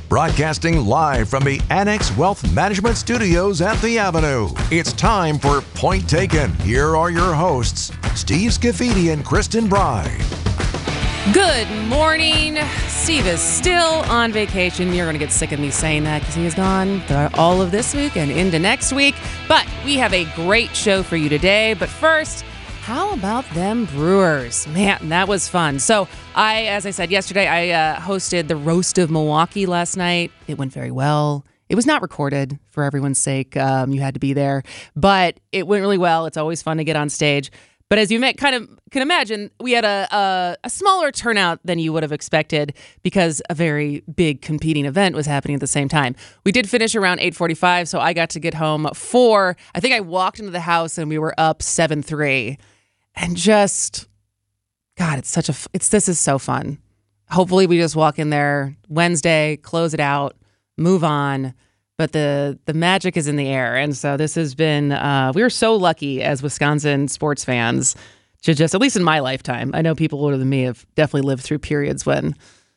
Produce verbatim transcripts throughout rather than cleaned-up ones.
Broadcasting live from the Annex Wealth Management Studios at the Avenue. It's time for Point Taken. Here are your hosts, Steve Scafidi and Kristen Bry. Good morning. Steve is still on vacation. You're going to get sick of me saying that because he is gone all of this week and into next week. But we have a great show for you today. But first, how about them Brewers? Man, that was fun. So I, as I said yesterday, I uh, hosted the Roast of Milwaukee last night. It went very well. It was not recorded for everyone's sake. Um, you had to be there. But it went really well. It's always fun to get on stage. But as you may kind of can imagine, we had a, a a smaller turnout than you would have expected because a very big competing event was happening at the same time. We did finish around eight forty-five, so I got to get home four. I think I walked into the house and we were up seven three. And just, God, it's such a, it's this is so fun. Hopefully we just walk in there Wednesday, close it out, move on. But the the magic is in the air. And so this has been, uh, we were so lucky as Wisconsin sports fans to just, at least in my lifetime, I know people older than me have definitely lived through periods when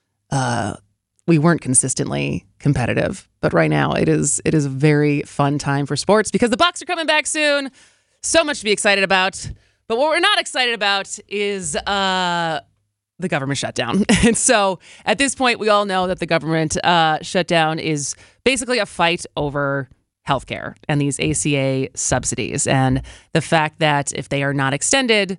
uh, we weren't consistently competitive. But right now it is it is a very fun time for sports because the Bucs are coming back soon. So much to be excited about. But what we're not excited about is uh, the government shutdown. And so at this point, we all know that the government uh, shutdown is basically a fight over healthcare and these A C A subsidies. And the fact that if they are not extended,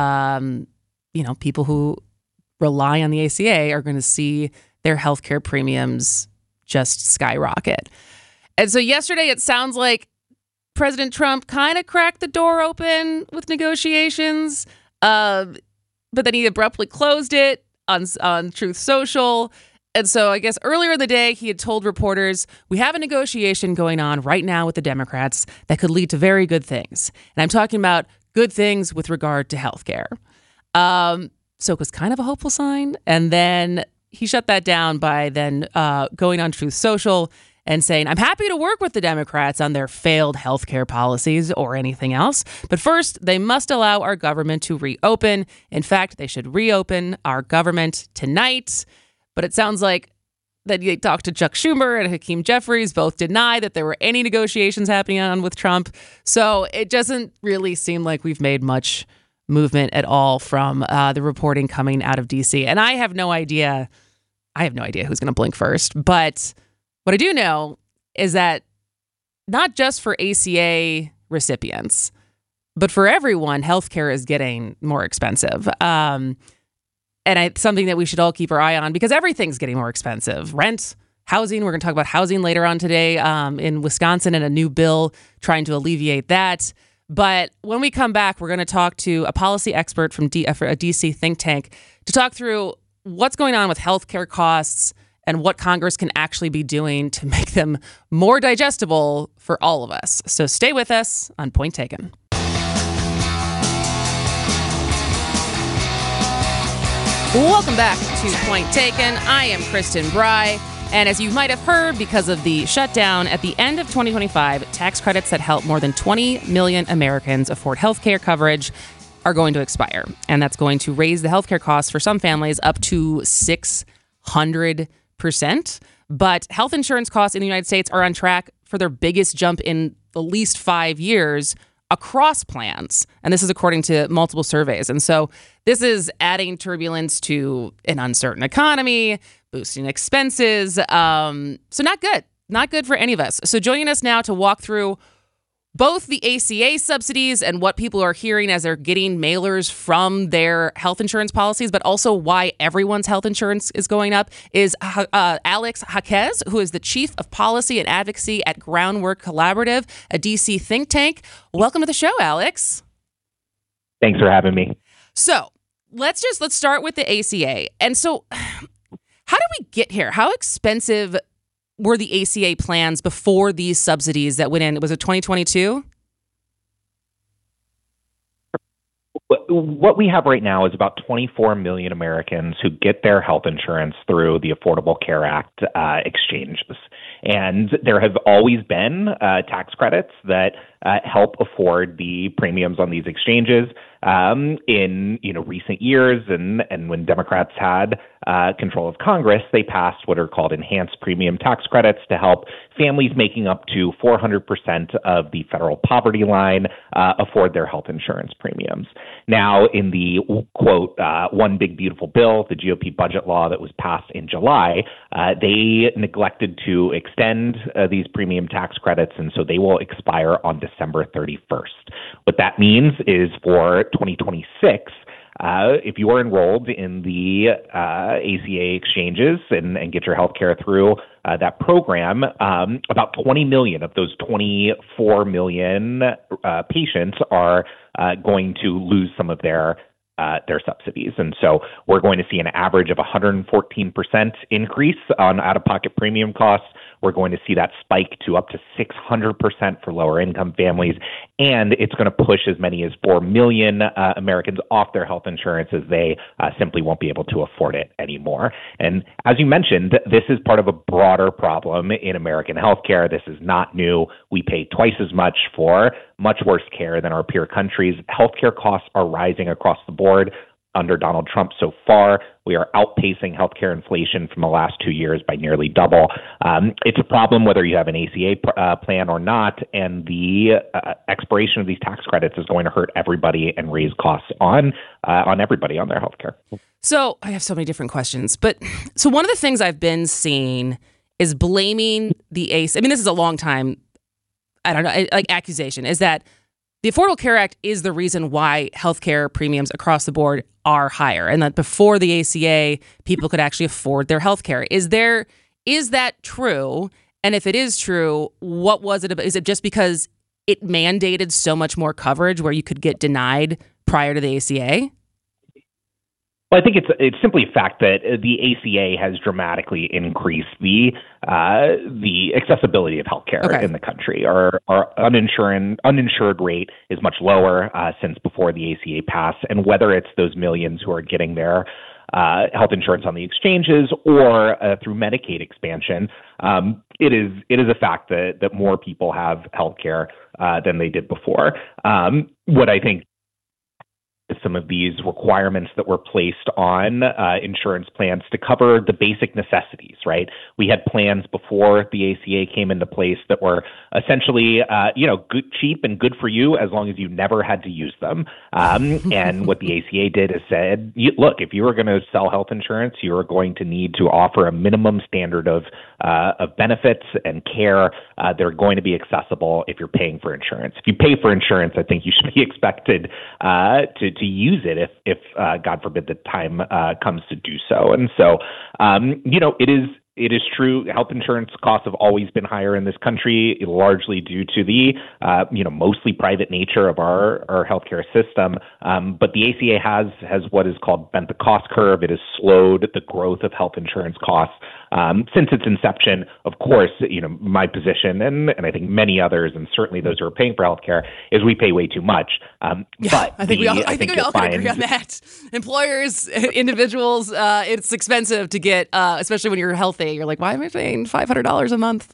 um, you know, people who rely on the A C A are going to see their healthcare premiums just skyrocket. And so yesterday, it sounds like President Trump kind of cracked the door open with negotiations, uh, but then he abruptly closed it on, on Truth Social. And so I guess earlier in the day, he had told reporters, we have a negotiation going on right now with the Democrats that could lead to very good things. And I'm talking about good things with regard to health care. Um, so it was kind of a hopeful sign. And then he shut that down by then uh, going on Truth Social and saying, I'm happy to work with the Democrats on their failed healthcare policies or anything else. But first, they must allow our government to reopen. In fact, they should reopen our government tonight. But it sounds like that they talked to Chuck Schumer and Hakeem Jeffries, both deny that there were any negotiations happening on with Trump. So it doesn't really seem like we've made much movement at all from uh, the reporting coming out of D C. And I have no idea. I have no idea who's going to blink first. But what I do know is that not just for A C A recipients, but for everyone, healthcare is getting more expensive. Um, and it's something that we should all keep our eye on because everything's getting more expensive. Rent, housing. We're going to talk about housing later on today um, in Wisconsin and a new bill trying to alleviate that. But when we come back, we're going to talk to a policy expert from D- a D C think tank to talk through what's going on with healthcare costs and what Congress can actually be doing to make them more digestible for all of us. So stay with us on Point Taken. Welcome back to Point Taken. I am Kristen Bry. And as you might have heard, because of the shutdown, at the end of twenty twenty-five, tax credits that help more than twenty million Americans afford health care coverage are going to expire. And that's going to raise the healthcare costs for some families up to six hundred percent. But health insurance costs in the United States are on track for their biggest jump in at least five years across plans. And this is according to multiple surveys. And so this is adding turbulence to an uncertain economy, boosting expenses. Um, so not good. Not good for any of us. So joining us now to walk through both the A C A subsidies and what people are hearing as they're getting mailers from their health insurance policies, but also why everyone's health insurance is going up, is uh, Alex Jaquez, who is the Chief of Policy and Advocacy at Groundwork Collaborative, a D C think tank. Welcome to the show, Alex. Thanks for having me. So let's just let's start with the A C A. And so how did we get here? How expensive were the A C A plans before these subsidies that went in? Was it twenty twenty-two? What we have right now is about twenty-four million Americans who get their health insurance through the Affordable Care Act uh, exchanges. And there have always been uh, tax credits that uh, help afford the premiums on these exchanges. Um, in you know recent years, and and when Democrats had uh, control of Congress, they passed what are called enhanced premium tax credits to help families making up to four hundred percent of the federal poverty line uh, afford their health insurance premiums. Now, in the quote uh, one big beautiful bill, the G O P budget law that was passed in July, uh, they neglected to extend uh, these premium tax credits, and so they will expire on December thirty-first. What that means is for twenty twenty-six, uh, if you are enrolled in the uh, A C A exchanges and, and get your health care through uh, that program, um, about twenty million of those twenty-four million uh, patients are uh, going to lose some of their Uh, their subsidies. And so we're going to see an average of one hundred fourteen percent increase on out-of-pocket premium costs. We're going to see that spike to up to six hundred percent for lower income families. And it's going to push as many as four million uh, Americans off their health insurance as they uh, simply won't be able to afford it anymore. And as you mentioned, this is part of a broader problem in American healthcare. This is not new. We pay twice as much for much worse care than our peer countries. Healthcare costs are rising across the board. Under Donald Trump so far, we are outpacing healthcare inflation from the last two years by nearly double. Um, it's a problem whether you have an A C A uh, plan or not, and the uh, expiration of these tax credits is going to hurt everybody and raise costs on uh, on everybody on their healthcare. So I have so many different questions, but so one of the things I've been seeing is blaming the A C A. I mean, this is a long time, I don't know, like accusation, is that the Affordable Care Act is the reason why healthcare premiums across the board are higher, and that before the A C A, people could actually afford their healthcare. Is there, is that true? And if it is true, what was it about? Is it just because it mandated so much more coverage where you could get denied prior to the A C A? Well, I think it's it's simply a fact that the A C A has dramatically increased the uh, the accessibility of healthcare Okay. in the country. Our our uninsured uninsured rate is much lower uh, since before the A C A passed, and whether it's those millions who are getting their uh, health insurance on the exchanges or uh, through Medicaid expansion, um, it is it is a fact that that more people have healthcare uh, than they did before. Um, what I think some of these requirements that were placed on uh, insurance plans to cover the basic necessities, right? We had plans before the A C A came into place that were essentially, uh, you know, good, cheap and good for you as long as you never had to use them. Um, and what the A C A did is said, you, look, if you are going to sell health insurance, you are going to need to offer a minimum standard of uh, of benefits and care. Uh, they're going to be accessible if you're paying for insurance. If you pay for insurance, I think you should be expected uh, to to use it if, if uh, God forbid, the time uh, comes to do so. And so, um, you know, it is it is true. Health insurance costs have always been higher in this country, largely due to the, uh, you know, mostly private nature of our, our healthcare system. Um, but the A C A has has what is called bent the cost curve. It has slowed the growth of health insurance costs um, since its inception. Of course, you know, my position and, and I think many others, and certainly those who are paying for healthcare, is we pay way too much. Um, Yeah, but I think the, we all, I I think think we all you'll can find, agree on that. Employers, individuals, uh, it's expensive to get, uh, especially when you're healthy. You're like, why am I paying five hundred dollars a month?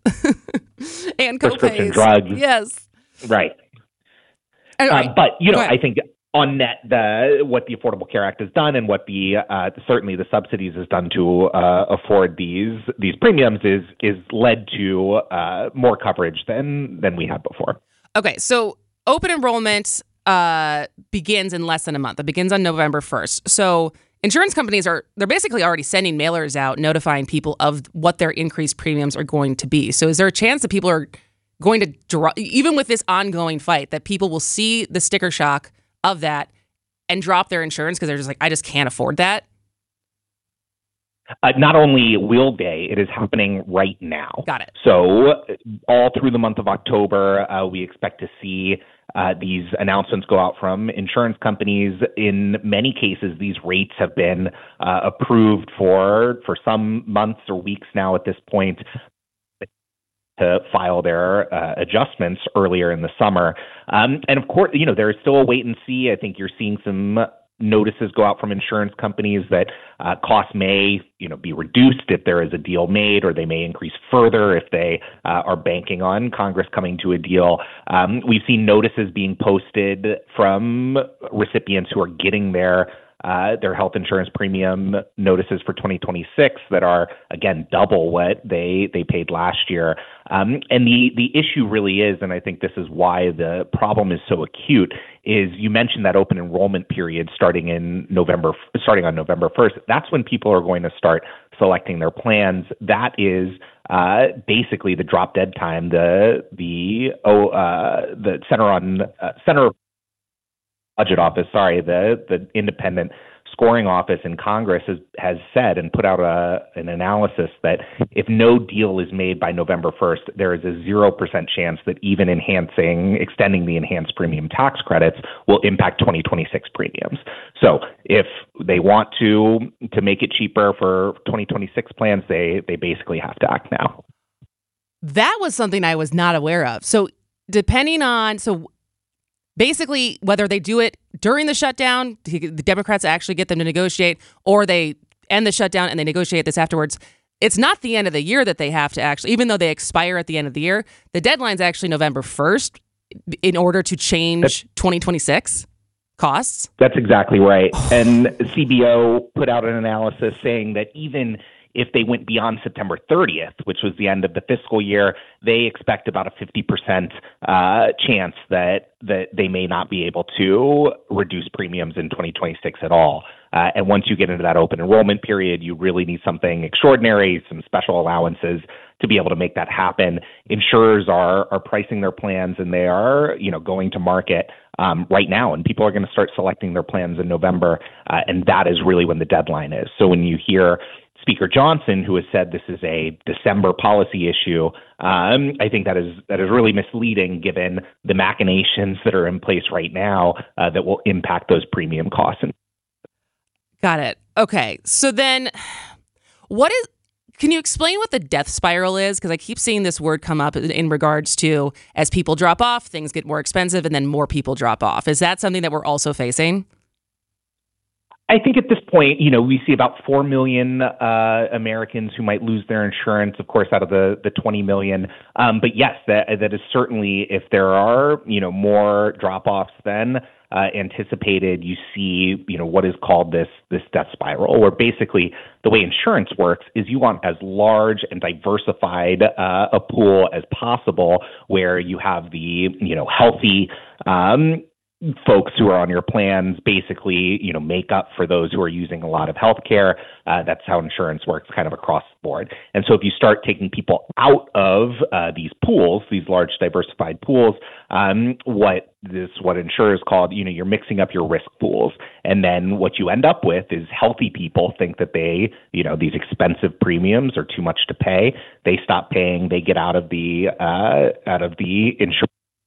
And prescription copays. drugs. Yes. Right. And, Uh, right. but, you know, Go ahead. I think on net, the what the Affordable Care Act has done and what the uh, certainly the subsidies has done to uh, afford these these premiums is is led to uh, more coverage than than we had before. Okay, so open enrollment uh, begins in less than a month. It begins on November first. So insurance companies are, they're basically already sending mailers out notifying people of what their increased premiums are going to be. So is there a chance that people are going to, drop, even with this ongoing fight, that people will see the sticker shock of that and drop their insurance because they're just like, I just can't afford that? Uh, not only will they, it is happening right now. Got it. So all through the month of October, uh, we expect to see uh, these announcements go out from insurance companies. In many cases, these rates have been uh, approved for for some months or weeks now at this point to file their uh, adjustments earlier in the summer. Um, and of course, you know, there is still a wait and see. I think you're seeing some notices go out from insurance companies that uh, costs may, you know, be reduced if there is a deal made, or they may increase further if they uh, are banking on Congress coming to a deal. Um, we've seen notices being posted from recipients who are getting their Uh, their health insurance premium notices for twenty twenty-six that are, again, double what they they paid last year. Um, and the the issue really is, and I think this is why the problem is so acute, is you mentioned that open enrollment period starting in November, starting on November first. That's when people are going to start selecting their plans. That is uh, basically the drop dead time. The the oh uh, the Center on uh, Center. Budget Office, sorry, the, the independent scoring office in Congress has, has said and put out a, an analysis that if no deal is made by November first, there is a zero percent chance that even enhancing, extending the enhanced premium tax credits will impact twenty twenty-six premiums. So if they want to to make it cheaper for twenty twenty-six plans, they they basically have to act now. That was something I was not aware of. So depending on, so basically, whether they do it during the shutdown, the Democrats actually get them to negotiate, or they end the shutdown and they negotiate this afterwards, it's not the end of the year that they have to actually, even though they expire at the end of the year, the deadline's actually November first in order to change twenty twenty-six costs. That's exactly right. And C B O put out an analysis saying that even if they went beyond September thirtieth, which was the end of the fiscal year, they expect about a fifty percent uh, chance that that they may not be able to reduce premiums in twenty twenty-six at all. Uh, and once you get into that open enrollment period, you really need something extraordinary, some special allowances to be able to make that happen. Insurers are are pricing their plans, and they are, you know, going to market um, right now, and people are going to start selecting their plans in November, uh, and that is really when the deadline is. So when you hear Speaker Johnson, who has said this is a December policy issue, um, I think that is that is really misleading given the machinations that are in place right now uh, that will impact those premium costs. Got it. Okay. So then what is, can you explain what the death spiral is? Because I keep seeing this word come up in regards to as people drop off, things get more expensive and then more people drop off. Is that something that we're also facing? I think at this point, you know, we see about four million uh, Americans who might lose their insurance, of course, out of the, the twenty million. Um, but yes, that that is certainly, if there are, you know, more drop-offs than uh, anticipated, you see, you know, what is called this this death spiral, where basically the way insurance works is you want as large and diversified uh, a pool as possible, where you have the, you know, healthy um folks who are on your plans basically, you know, make up for those who are using a lot of healthcare. Uh, that's how insurance works kind of across the board. And so if you start taking people out of uh, these pools, these large diversified pools, um, what this, what insurers call, you know, you're mixing up your risk pools. And then what you end up with is healthy people think that they, you know, these expensive premiums are too much to pay. They stop paying, they get out of the, uh, out of the insurance.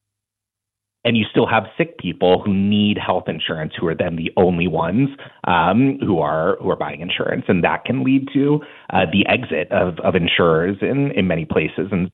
And you still have sick people who need health insurance, who are then the only ones um, who are who are buying insurance, and that can lead to uh, the exit of, of insurers in, in many places. And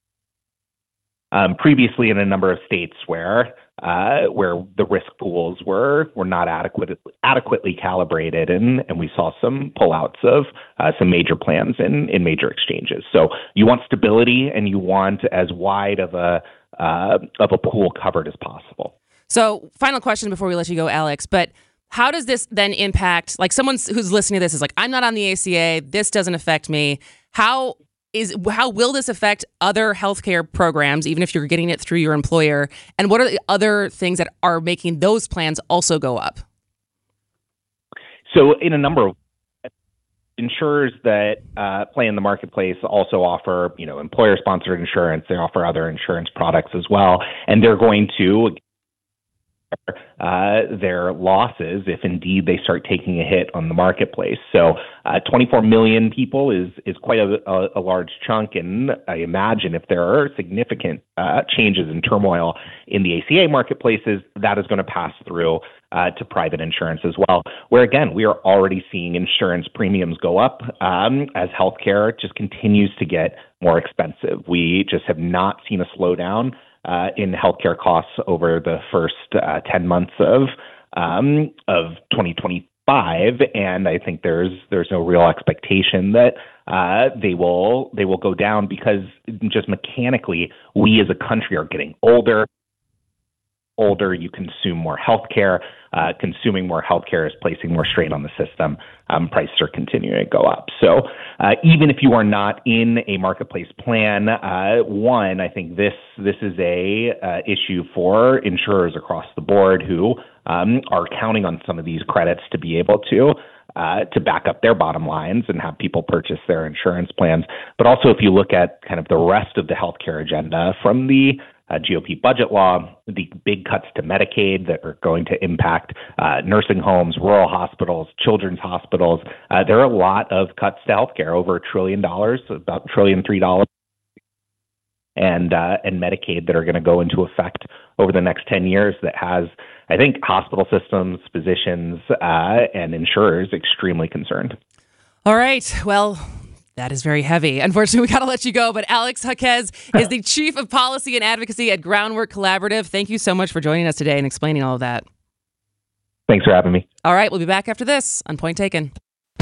um, previously, in a number of states where uh, where the risk pools were were not adequately adequately calibrated, and, and we saw some pullouts of uh, some major plans in, in major exchanges. So you want stability, and you want as wide of a Uh, of a pool covered as possible. So final question before we let you go, Alex, but how does this then impact, like someone who's listening to this is like, I'm not on the A C A, this doesn't affect me. How is how will this affect other healthcare programs, even if you're getting it through your employer? And what are the other things that are making those plans also go up? So in a number of insurers that uh, play in the marketplace also offer, you know, employer-sponsored insurance. They offer other insurance products as well, and they're going to uh, their losses if indeed they start taking a hit on the marketplace. So, uh, twenty-four million people is is quite a, a, a large chunk, and I imagine if there are significant uh, changes and turmoil in the A C A marketplaces, that is going to pass through Uh, to private insurance as well, where again, we are already seeing insurance premiums go up um, as healthcare just continues to get more expensive. We just have not seen a slowdown uh, in healthcare costs over the first uh, ten months of um, of twenty twenty twenty-five, and I think there's there's no real expectation that uh, they will they will go down because just mechanically, we as a country are getting older. Older, you consume more healthcare. Uh, consuming more healthcare is placing more strain on the system. Um, prices are continuing to go up. So uh, even if you are not in a marketplace plan, uh, one, I think this this is a uh, issue for insurers across the board who um, are counting on some of these credits to be able to uh, to back up their bottom lines and have people purchase their insurance plans. But also, if you look at kind of the rest of the healthcare agenda from the Uh, G O P budget law, the big cuts to Medicaid that are going to impact uh, nursing homes, rural hospitals, children's hospitals. Uh, there are a lot of cuts to healthcare, over a trillion dollars, about trillion three dollars, and uh, and Medicaid that are going to go into effect over the next ten years. That has, I think, hospital systems, physicians, uh, and insurers extremely concerned. All right. Well, that is very heavy. Unfortunately, we got to let you go. But Alex Jaquez is the Chief of Policy and Advocacy at Groundwork Collaborative. Thank you so much for joining us today and explaining all of that. Thanks for having me. All right. We'll be back after this on Point Taken.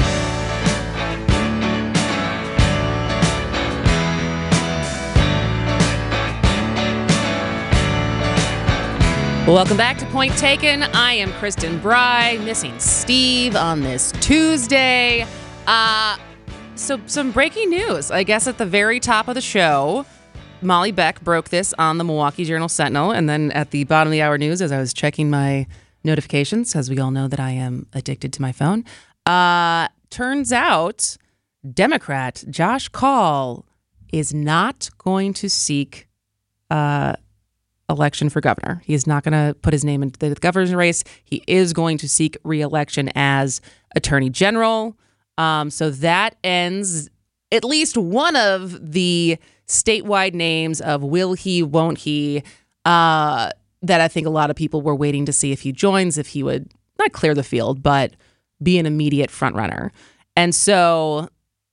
Welcome back to Point Taken. I am Kristen Bry, missing Steve on this Tuesday. Uh... So some breaking news, I guess, at the very top of the show. Molly Beck broke this on the Milwaukee Journal-Sentinel. And then at the bottom of the hour news, as I was checking my notifications, as we all know that I am addicted to my phone, uh, turns out Democrat Josh Kaul is not going to seek uh, election for governor. He is not going to put his name into the governor's race. He is going to seek re-election as attorney general. Um, so that ends at least one of the statewide names of will he, won't he, uh, that I think a lot of people were waiting to see if he joins, if he would not clear the field, but be an immediate front runner. And so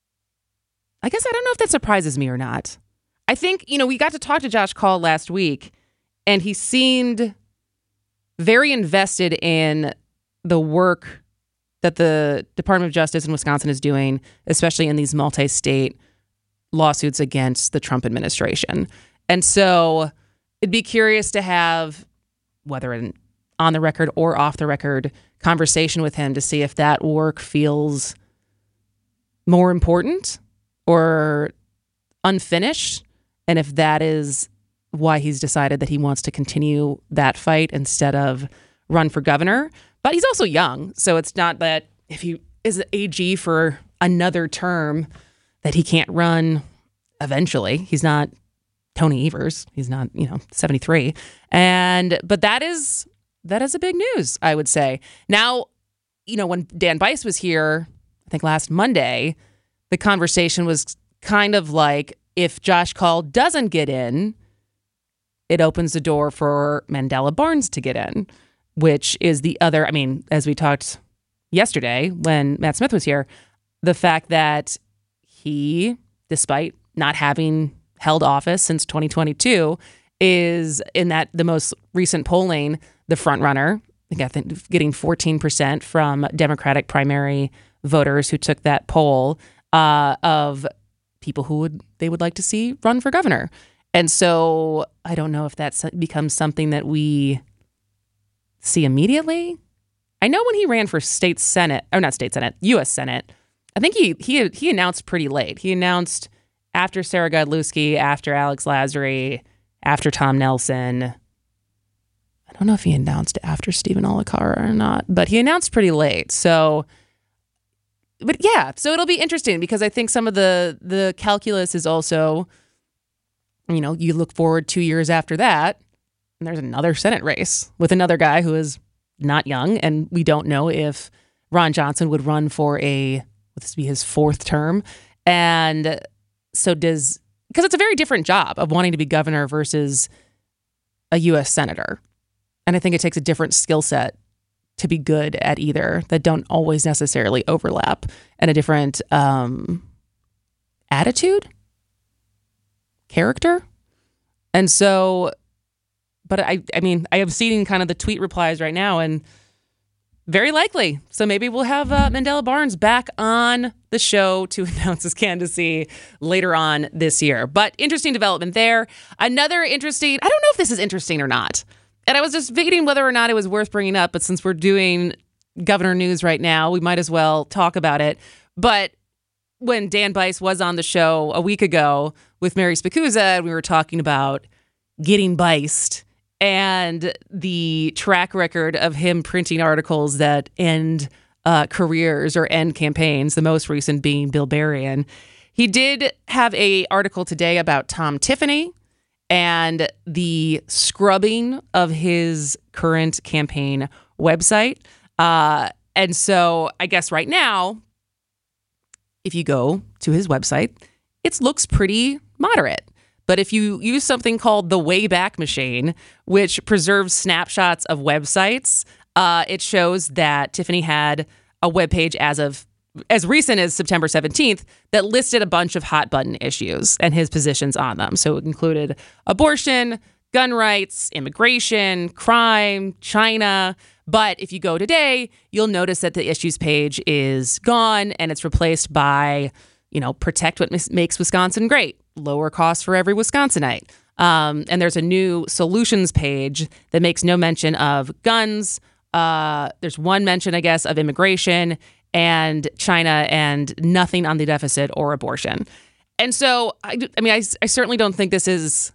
I guess I don't know if that surprises me or not. I think, you know, we got to talk to Josh Kaul last week, and he seemed very invested in the work that the Department of Justice in Wisconsin is doing, especially in these multi-state lawsuits against the Trump administration. And so it'd be curious to have, whether an on the record or off the record, conversation with him to see if that work feels more important or unfinished, and if that is why he's decided that he wants to continue that fight instead of run for governor. But he's also young, so it's not that if he is A G for another term that he can't run eventually. He's not Tony Evers. He's not, you know, seventy-three. And but that is that is a big news, I would say. Now, you know, when Dan Bice was here, I think last Monday, the conversation was kind of like, if Josh Kaul doesn't get in, it opens the door for Mandela Barnes to get in, which is the other, I mean, as we talked yesterday when Matt Smith was here, the fact that he, despite not having held office since twenty twenty-two, is in that the most recent polling, the front runner. I think getting fourteen percent from Democratic primary voters who took that poll uh, of people who would they would like to see run for governor. And so I don't know if that becomes something that we see immediately. I know when he ran for state senate, or not state senate, U S Senate, I think he he he announced pretty late. He announced after Sarah Godlewski, after Alex Lazary, after Tom Nelson. I don't know if he announced after Stephen Olikara or not, but he announced pretty late. So, but yeah, so it'll be interesting because I think some of the the calculus is also, you know, you look forward two years after that, and there's another Senate race with another guy who is not young, and we don't know if Ron Johnson would run for a, would this be his fourth term? And so does, because it's a very different job of wanting to be governor versus a U S senator. And I think it takes a different skill set to be good at either that don't always necessarily overlap, and a different um, attitude, character. And so, but I, I mean, I am seeing kind of the tweet replies right now, and Very likely. So maybe we'll have uh, Mandela Barnes back on the show to announce his candidacy later on this year. But interesting development there. Another interesting, I don't know if this is interesting or not. And I was just debating whether or not it was worth bringing up. But since we're doing governor news right now, we might as well talk about it. But when Dan Bice was on the show a week ago with Mary Spikuza, we were talking about getting biced and the track record of him printing articles that end uh, careers or end campaigns, the most recent being Bill Berrien. He did have a article today about Tom Tiffany and the scrubbing of his current campaign website. Uh, and so I guess right now, if you go to his website, it looks pretty moderate. But if you use something called the Wayback Machine, which preserves snapshots of websites, uh, it shows that Tiffany had a webpage as of as recent as September seventeenth that listed a bunch of hot button issues and his positions on them. So it included abortion, gun rights, immigration, crime, China. But if you go today, you'll notice that the issues page is gone and it's replaced by, you know, protect what mis- makes Wisconsin great. Lower costs for every Wisconsinite. Um, and there's a new solutions page that makes no mention of guns. Uh, there's one mention, I guess, of immigration and China and nothing on the deficit or abortion. And so, I, I mean, I, I certainly don't think this is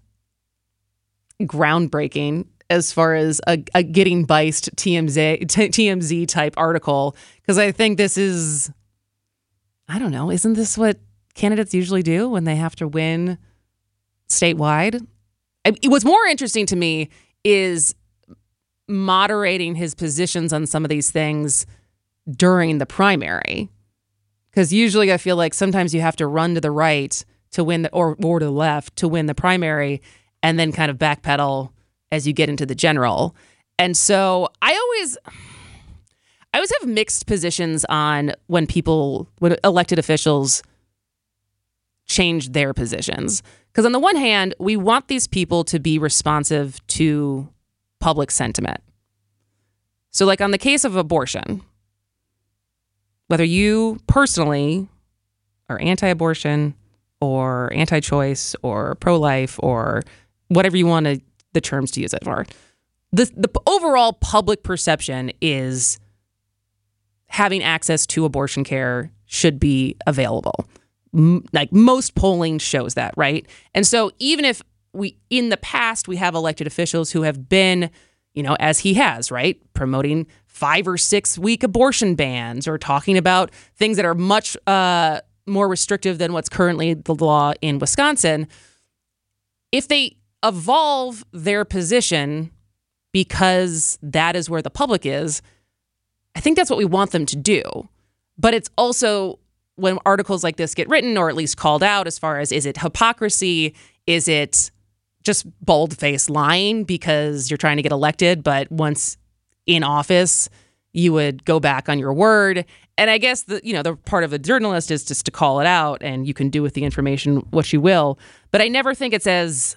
groundbreaking as far as a, a getting biced T M Z, T M Z type article, because I think this is, I don't know, isn't this what candidates usually do when they have to win statewide? What's more interesting to me is moderating his positions on some of these things during the primary. Because usually I feel like sometimes you have to run to the right to win the, or, or to the left to win the primary and then kind of backpedal as you get into the general. And so I always... I always have mixed positions on when people, when elected officials change their positions. Because on the one hand, we want these people to be responsive to public sentiment. So like on the case of abortion, whether you personally are anti-abortion or anti-choice or pro-life or whatever you want to, the terms to use it for, the, the overall public perception is having access to abortion care should be available. M- like most polling shows that, right? And so even if we, in the past, we have elected officials who have been, you know, as he has, right, promoting five or six week abortion bans or talking about things that are much uh, more restrictive than what's currently the law in Wisconsin, if they evolve their position because that is where the public is, I think that's what we want them to do. But it's also when articles like this get written or at least called out as far as, is it hypocrisy? Is it just bold-faced lying because you're trying to get elected, but once in office, you would go back on your word? And I guess the, you know, the part of a journalist is just to call it out, and you can do with the information what you will. But I never think it's as...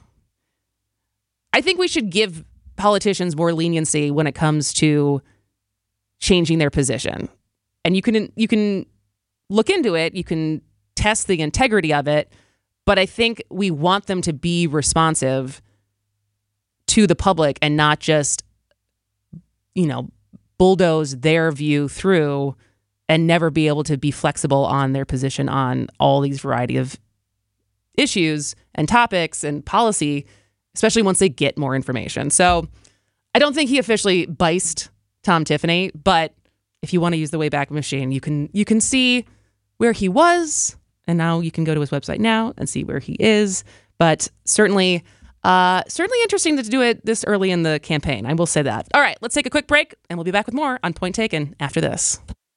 I think we should give politicians more leniency when it comes to changing their position. And you can you can look into it, you can test the integrity of it, but I think we want them to be responsive to the public and not just, you know, bulldoze their view through and never be able to be flexible on their position on all these variety of issues and topics and policy, especially once they get more information. So I don't think he officially biced Tom Tiffany, but if you want to use the Wayback Machine, you can you can see where he was, and now you can go to his website now and see where he is. But certainly, uh, certainly interesting to do it this early in the campaign. I will say that. All right, let's take a quick break, and we'll be back with more on Point Taken after this.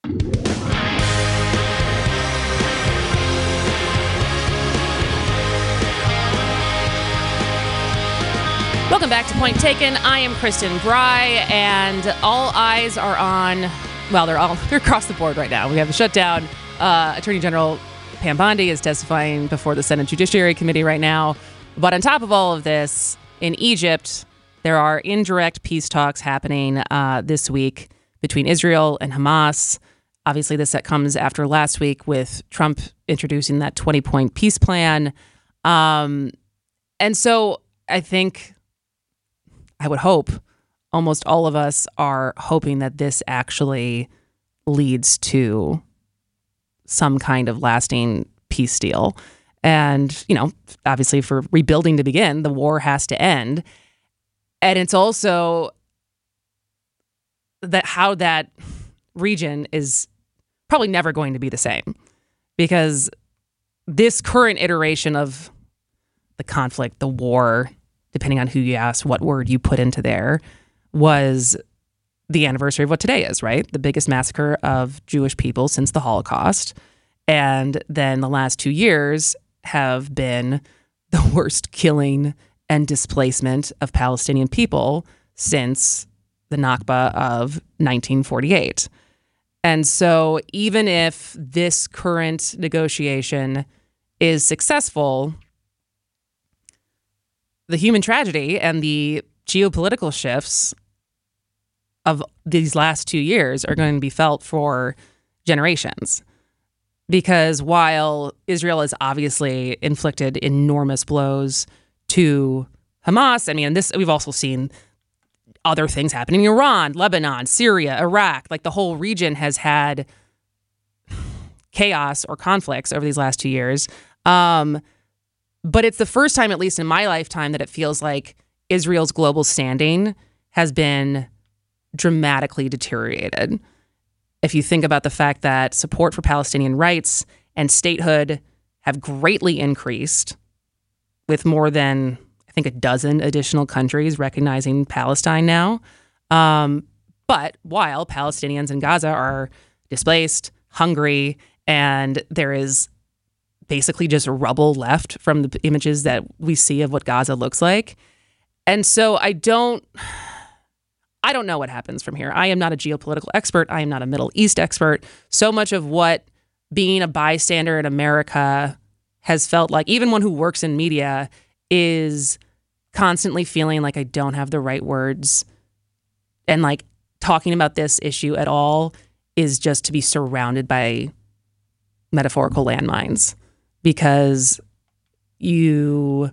Welcome back to Point Taken. I am Kristen Bry, and all eyes are on, well, they're all they're across the board right now. We have a shutdown. Uh, Attorney General Pam Bondi is testifying before the Senate Judiciary Committee right now. But on top of all of this, in Egypt, there are indirect peace talks happening uh, this week between Israel and Hamas. Obviously, this that comes after last week with Trump introducing that twenty-point peace plan. Um, and so I think, I would hope, almost all of us are hoping that this actually leads to some kind of lasting peace deal. And, you know, obviously for rebuilding to begin, the war has to end. And it's also that how that region is probably never going to be the same, because this current iteration of the conflict, the war, depending on who you ask, what word you put into there, was the anniversary of what today is, right? The biggest massacre of Jewish people since the Holocaust. And then the last two years have been the worst killing and displacement of Palestinian people since the Nakba of nineteen forty-eight. And so even if this current negotiation is successful, the human tragedy and the geopolitical shifts of these last two years are going to be felt for generations. Because while Israel has obviously inflicted enormous blows to Hamas, I mean, this we've also seen other things happening in Iran, Lebanon, Syria, Iraq. Like the whole region has had chaos or conflicts over these last two years. Um, but it's the first time, at least in my lifetime, that it feels like Israel's global standing has been dramatically deteriorated. If you think about the fact that support for Palestinian rights and statehood have greatly increased, with more than, I think, a dozen additional countries recognizing Palestine now. Um, but while Palestinians in Gaza are displaced, hungry, and there is basically just rubble left from the images that we see of what Gaza looks like. And so I don't... I don't know what happens from here. I am not a geopolitical expert. I am not a Middle East expert. So much of what being a bystander in America has felt like, even one who works in media, is constantly feeling like I don't have the right words. And like talking about this issue at all is just to be surrounded by metaphorical landmines, because you...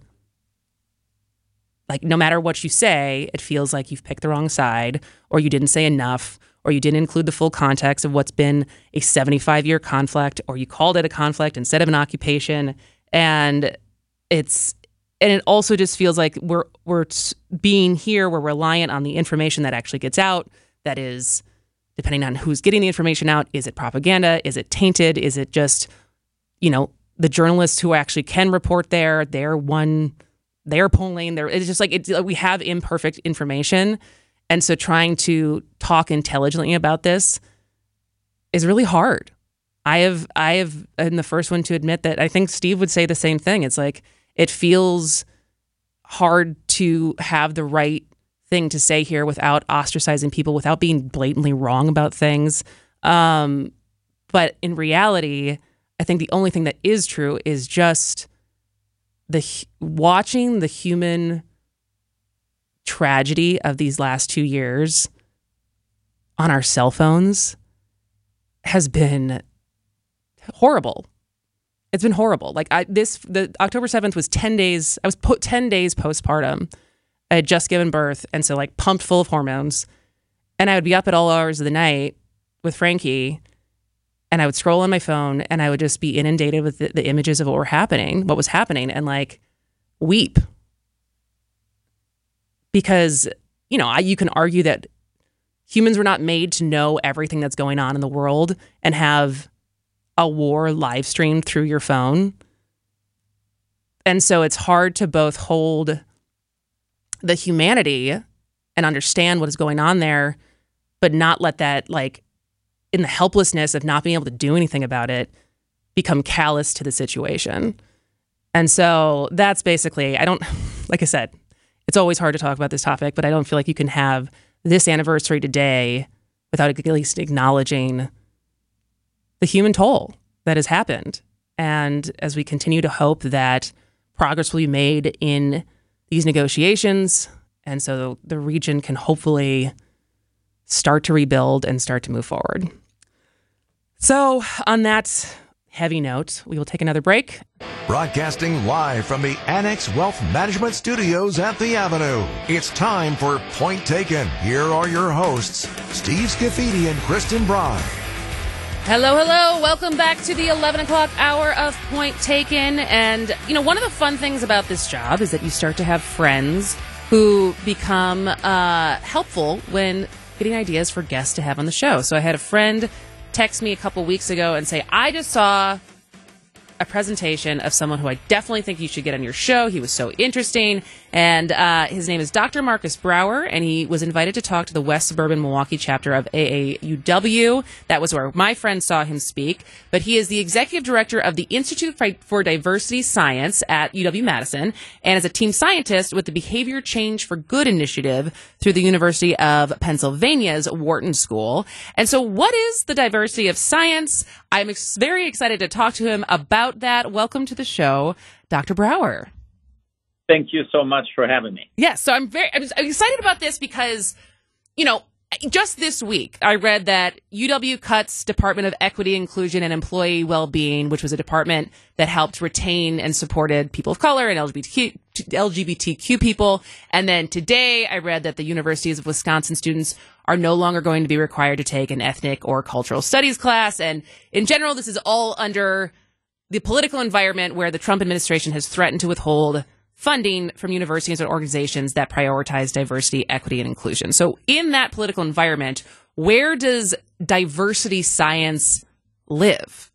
Like, no matter what you say, it feels like you've picked the wrong side, or you didn't say enough, or you didn't include the full context of what's been a seventy-five year conflict, or you called it a conflict instead of an occupation. And it's, and it also just feels like we're, we're being here, we're reliant on the information that actually gets out. That is, depending on who's getting the information out, is it propaganda? Is it tainted? Is it just, you know, the journalists who actually can report there, they're one... They're polling. They're, it's just like it's, we have imperfect information. And so trying to talk intelligently about this is really hard. I have, I have been the first one to admit that. I think Steve would say the same thing. It's like, it feels hard to have the right thing to say here without ostracizing people, without being blatantly wrong about things. Um, but in reality, I think the only thing that is true is just the watching the human tragedy of these last two years on our cell phones has been horrible. It's been horrible. Like I, this, the October seventh was ten days. I was put ten days postpartum. I had just given birth. And so like pumped full of hormones, and I would be up at all hours of the night with Frankie, and I would scroll on my phone, and I would just be inundated with the, the images of what were happening, what was happening, and like weep. Because, you know, I, you can argue that humans were not made to know everything that's going on in the world and have a war live streamed through your phone. And so it's hard to both hold the humanity and understand what is going on there, but not let that, like, in the helplessness of not being able to do anything about it, become callous to the situation. And so that's basically, I don't, like I said, it's always hard to talk about this topic, but I don't feel like you can have this anniversary today without at least acknowledging the human toll that has happened. And as we continue to hope that progress will be made in these negotiations, and so the region can hopefully start to rebuild and start to move forward. So on that heavy note, we will take another break. Broadcasting live from the Annex Wealth Management Studios at the Avenue. It's time for Point Taken. Here are your hosts, Steve Scafidi and Kristen Bry. Hello, hello. Welcome back to the eleven o'clock hour of Point Taken. And, you know, one of the fun things about this job is that you start to have friends who become uh, helpful when getting ideas for guests to have on the show. So I had a friend text me a couple weeks ago and say, I just saw a presentation of someone who I definitely think you should get on your show. He was so interesting. And uh, his name is Doctor Marcus Brower, and he was invited to talk to the West Suburban Milwaukee chapter of A A U W. That was where my friend saw him speak. But he is the executive director of the Institute for Diversity Science at U W-Madison and is a team scientist with the Behavior Change for Good initiative through the University of Pennsylvania's Wharton School. And so what is the diversity of science? I'm ex- very excited to talk to him about that. Welcome to the show, Doctor Brower. Thank you so much for having me. Yes, yeah, so I'm very I'm excited about this because, you know, just this week I read that U W cuts Department of Equity, Inclusion, and Employee Well-Being, which was a department that helped retain and supported people of color and L G B T Q, L G B T Q people. And then today I read that the Universities of Wisconsin students are no longer going to be required to take an ethnic or cultural studies class. And in general, this is all under the political environment where the Trump administration has threatened to withhold funding from universities and organizations that prioritize diversity, equity, and inclusion. So in that political environment, where does diversity science live?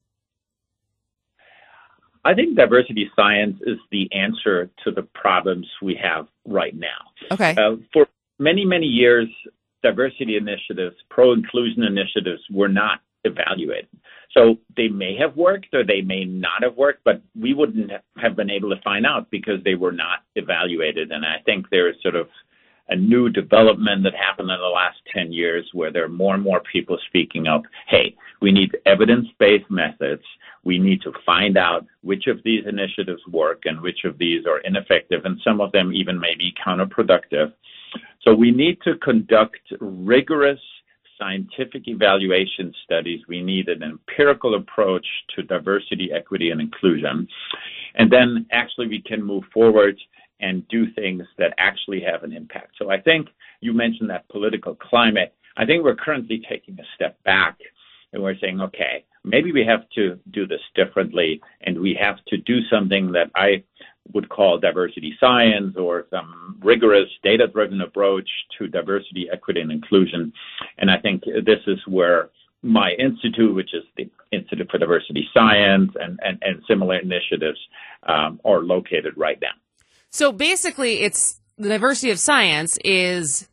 I think diversity science is the answer to the problems we have right now. Okay. Uh, for many, many years, diversity initiatives, pro-inclusion initiatives were not evaluated. So they may have worked or they may not have worked, but we wouldn't have been able to find out because they were not evaluated. And I think there is sort of a new development that happened in the last ten years where there are more and more people speaking up, hey, we need evidence-based methods. We need to find out which of these initiatives work and which of these are ineffective, and some of them even may be counterproductive. So we need to conduct rigorous scientific evaluation studies. We need an empirical approach to diversity, equity, and inclusion. And then actually we can move forward and do things that actually have an impact. So I think you mentioned that political climate. I think we're currently taking a step back and we're saying, okay, maybe we have to do this differently and we have to do something that I would call diversity science or some rigorous data-driven approach to diversity, equity, and inclusion. And I think this is where my institute, which is the Institute for Diversity Science, and, and, and similar initiatives um, are located right now. So basically, it's the diversity of science is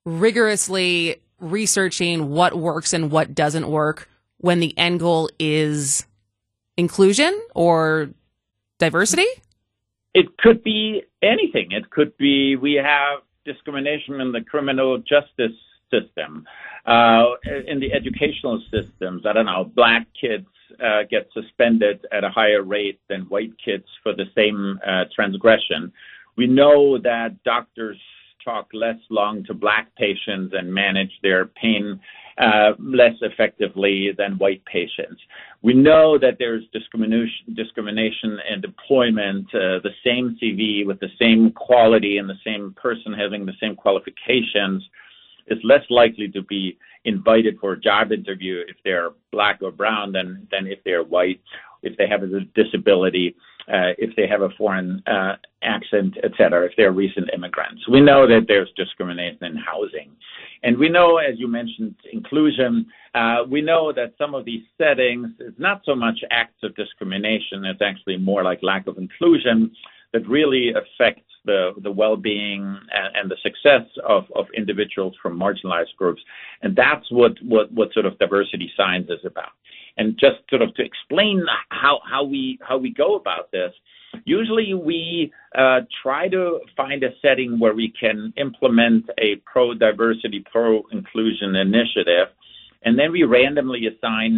rigorously researching what works and what doesn't work when the end goal is inclusion or diversity? It could be anything. It could be we have discrimination in the criminal justice system, uh, in the educational systems. I don't know, black kids uh, get suspended at a higher rate than white kids for the same uh, transgression. We know that doctors talk less long to black patients and manage their pain uh, less effectively than white patients. We know that there's discrimination, discrimination in employment, uh, the same C V with the same quality and the same person having the same qualifications is less likely to be invited for a job interview if they're black or brown than, than if they're white, if they have a disability, uh, if they have a foreign uh, accent, et cetera, if they're recent immigrants. We know that there's discrimination in housing. And we know, as you mentioned, inclusion. Uh, we know that some of these settings, it's not so much acts of discrimination, it's actually more like lack of inclusion that really affects the, the well-being and, and the success of, of individuals from marginalized groups. And that's what, what, what sort of diversity science is about. And just sort of to explain how, how we how we go about this, usually we uh, try to find a setting where we can implement a pro-diversity, pro-inclusion initiative, and then we randomly assign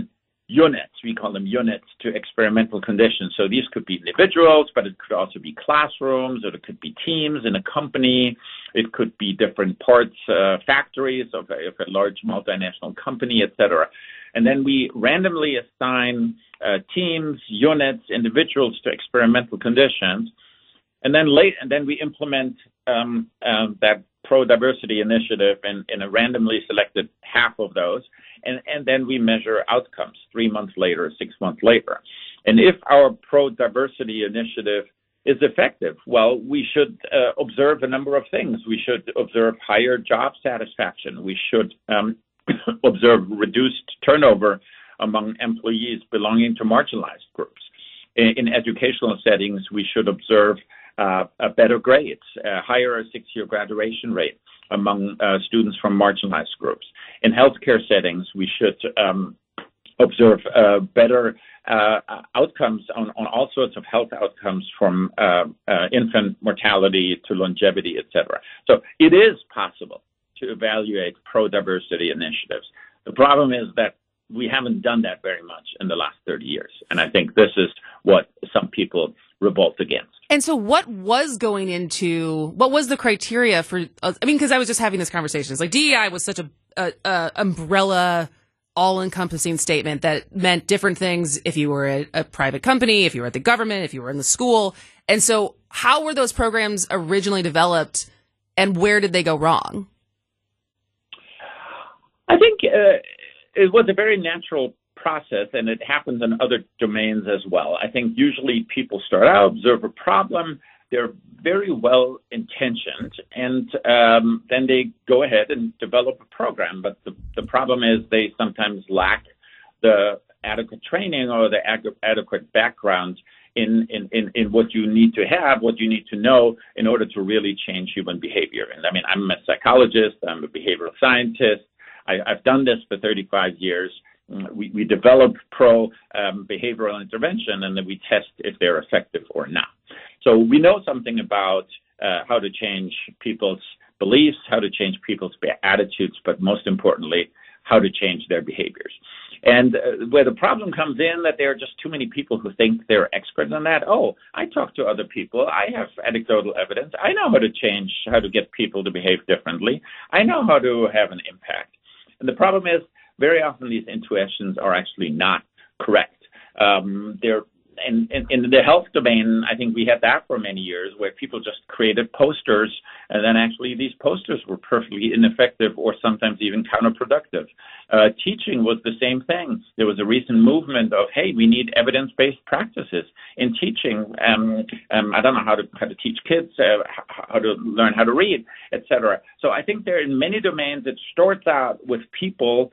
units. We call them units to experimental conditions. So these could be individuals, but it could also be classrooms, or it could be teams in a company. It could be different parts, uh, factories of a, of a large multinational company, et cetera. And then we randomly assign uh, teams, units, individuals to experimental conditions. And then late, and then we implement um, uh, that pro-diversity initiative in, in a randomly selected half of those. And, and then we measure outcomes three months later, six months later. And if our pro-diversity initiative is effective, well, we should uh, observe a number of things. We should observe higher job satisfaction. We should um, observe reduced turnover among employees belonging to marginalized groups. In, in educational settings, we should observe uh, a better grades, a higher six-year graduation rate among uh, students from marginalized groups. In healthcare settings, we should um, observe uh, better uh, outcomes on, on all sorts of health outcomes, from uh, uh, infant mortality to longevity, et cetera. So it is possible to evaluate pro-diversity initiatives. The problem is that we haven't done that very much in the last thirty years. And I think this is what some people revolt against. And so what was going into, what was the criteria for, uh, I mean, because I was just having this conversation. It's like D E I was such a, a, a umbrella, all-encompassing statement that meant different things if you were a, a private company, if you were at the government, if you were in the school. And so how were those programs originally developed, and where did they go wrong? I think uh, it was a very natural process, and it happens in other domains as well. I think usually people start out, observe a problem, they're very well intentioned, and um, then they go ahead and develop a program. But the, the problem is they sometimes lack the adequate training or the ag- adequate background in, in, in, in what you need to have, what you need to know in order to really change human behavior. And I mean, I'm a psychologist, I'm a behavioral scientist. I, I've done this for thirty-five years. We, we develop pro um, behavioral intervention, and then we test if they're effective or not. So we know something about uh, how to change people's beliefs, how to change people's attitudes, but most importantly, how to change their behaviors. And uh, where the problem comes in, that there are just too many people who think they're experts on that. Oh, I talk to other people. I have anecdotal evidence. I know how to change, how to get people to behave differently. I know how to have an impact. And the problem is, very often these intuitions are actually not correct. Um, they're in, in, in the health domain, I think we had that for many years, where people just created posters, and then actually these posters were perfectly ineffective or sometimes even counterproductive. Uh, teaching was the same thing. There was a recent movement of, hey, we need evidence-based practices in teaching. Um, um, I don't know how to how to teach kids, uh, how to learn how to read, et cetera. So I think there are in many domains it starts out with people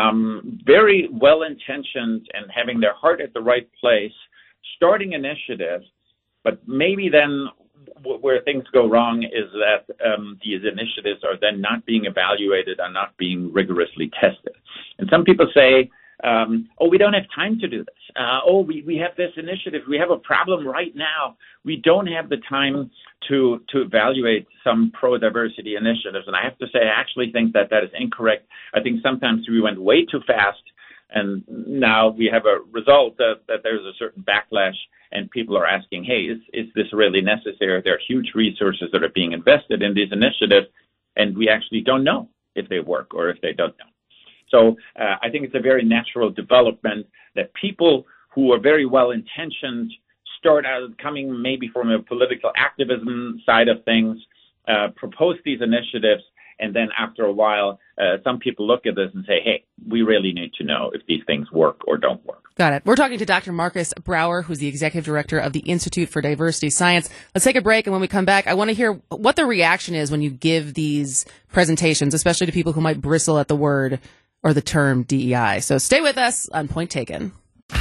um, very well-intentioned and having their heart at the right place, starting initiatives, but maybe then w- where things go wrong is that um, these initiatives are then not being evaluated, are not being rigorously tested. And some people say, um, oh, we don't have time to do this. Uh, oh, we, we have this initiative. We have a problem right now. We don't have the time to, to evaluate some pro-diversity initiatives. And I have to say, I actually think that that is incorrect. I think sometimes we went way too fast, and now we have a result that, that there's a certain backlash, and people are asking, hey, is, is this really necessary? There are huge resources that are being invested in these initiatives, and we actually don't know if they work or if they don't know. So uh, I think it's a very natural development that people who are very well-intentioned start out coming maybe from a political activism side of things, uh, propose these initiatives, and then after a while, uh, some people look at this and say, hey, we really need to know if these things work or don't work. Got it. We're talking to Doctor Marcus Brauer, who's the executive director of the Institute for Diversity Science. Let's take a break, and when we come back, I want to hear what the reaction is when you give these presentations, especially to people who might bristle at the word or the term D E I. So stay with us on Point Taken.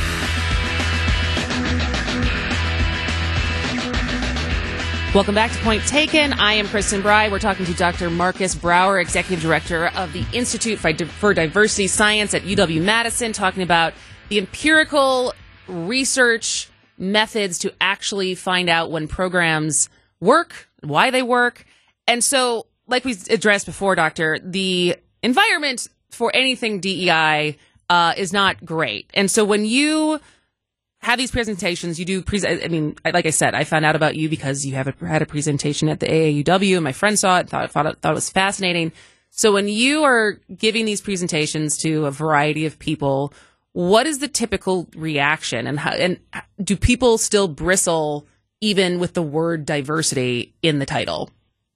Welcome back to Point Taken. I am Kristen Bry. We're talking to Doctor Marcus Brauer, Executive Director of the Institute for Diversity Science at U W-Madison, talking about the empirical research methods to actually find out when programs work, why they work. And so, like we addressed before, Doctor, the environment for anything D E I uh, is not great. And so when you have these presentations, you do, pre- I mean, like I said, I found out about you because you have a, had a presentation at the A A U W, and my friend saw it, thought, thought, it, thought it was fascinating. So when you are giving these presentations to a variety of people, what is the typical reaction, and how, and do people still bristle even with the word diversity in the title?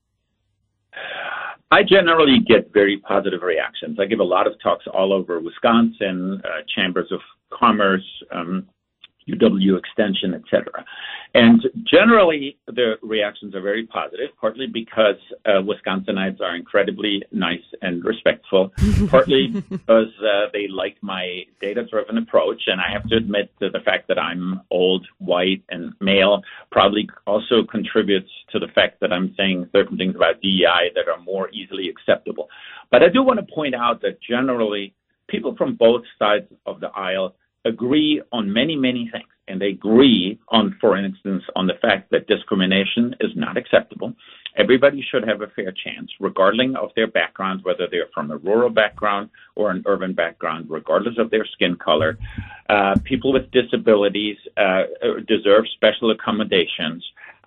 I generally get very positive reactions. I give a lot of talks all over Wisconsin, uh, chambers of commerce, um, U W Extension, et cetera. And generally, the reactions are very positive, partly because uh, Wisconsinites are incredibly nice and respectful, partly because uh, they like my data-driven approach. And I have to admit that the fact that I'm old, white, and male probably also contributes to the fact that I'm saying certain things about D E I that are more easily acceptable. But I do want to point out that generally, people from both sides of the aisle agree on many, many things. And they agree on, for instance, on the fact that discrimination is not acceptable. Everybody should have a fair chance, regardless of their background, whether they're from a rural background or an urban background, regardless of their skin color. Uh, people with disabilities uh, deserve special accommodations.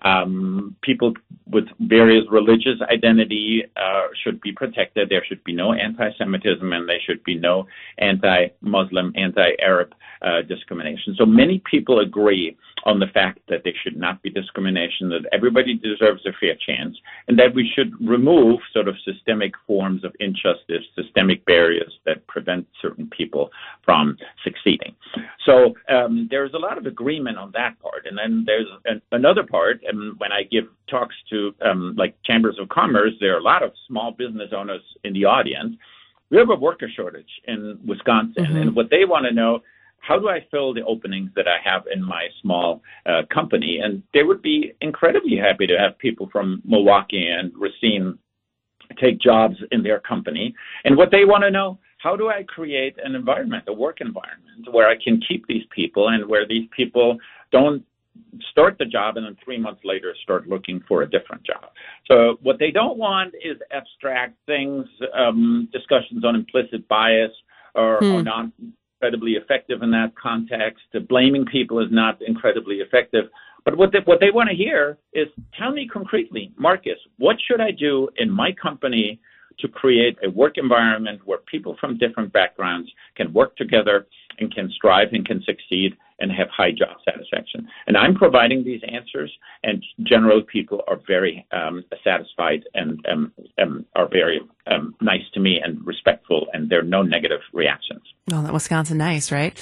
Um, people with various religious identity uh, should be protected. There should be no anti-Semitism, and there should be no anti-Muslim, anti-Arab uh, discrimination. So many people agree on the fact that there should not be discrimination, that everybody deserves a fair chance, and that we should remove sort of systemic forms of injustice, systemic barriers that prevent certain people from succeeding. So um, there's a lot of agreement on that part. And then there's an, another part, and when I give talks to um, like chambers of commerce, there are a lot of small business owners in the audience. We have a worker shortage in Wisconsin, mm-hmm. and what they want to know, how do I fill the openings that I have in my small uh, company? And they would be incredibly happy to have people from Milwaukee and Racine take jobs in their company. And what they want to know, how do I create an environment, a work environment, where I can keep these people and where these people don't start the job and then three months later start looking for a different job? So what they don't want is abstract things, um, discussions on implicit bias or, hmm. or not incredibly effective in that context. Blaming people is not incredibly effective. But what they, what they want to hear is, tell me concretely, Marcus, what should I do in my company to create a work environment where people from different backgrounds can work together and can strive and can succeed and have high job satisfaction? And I'm providing these answers, and generally people are very um, satisfied and um, um, are very um, nice to me and respectful, and there are no negative reactions. Oh, that Wisconsin nice, right?